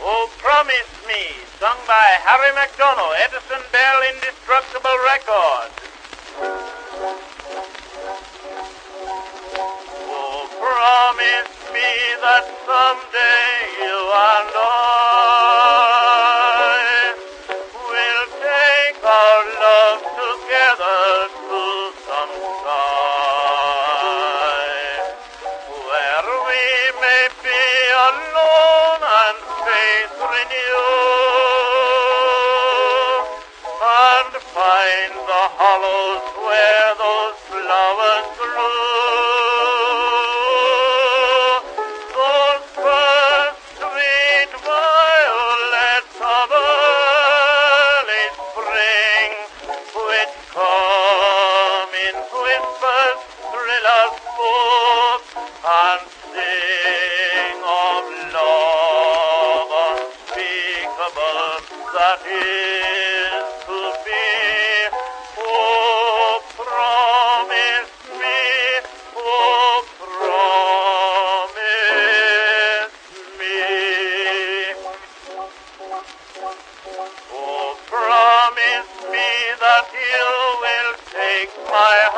Oh, Promise Me, sung by Harry McDonough, Edison Bell Indestructible Records. Oh, promise me that someday you and I will take our love together to some sky, where we may be alone and faith renew, and find the hollows where those flowers grew. Those first sweet violets of early spring, which come in whispers, thrill us both, and sing of love unspeakable that is to be. Oh, promise me, oh, promise me. Oh, promise me that you will take my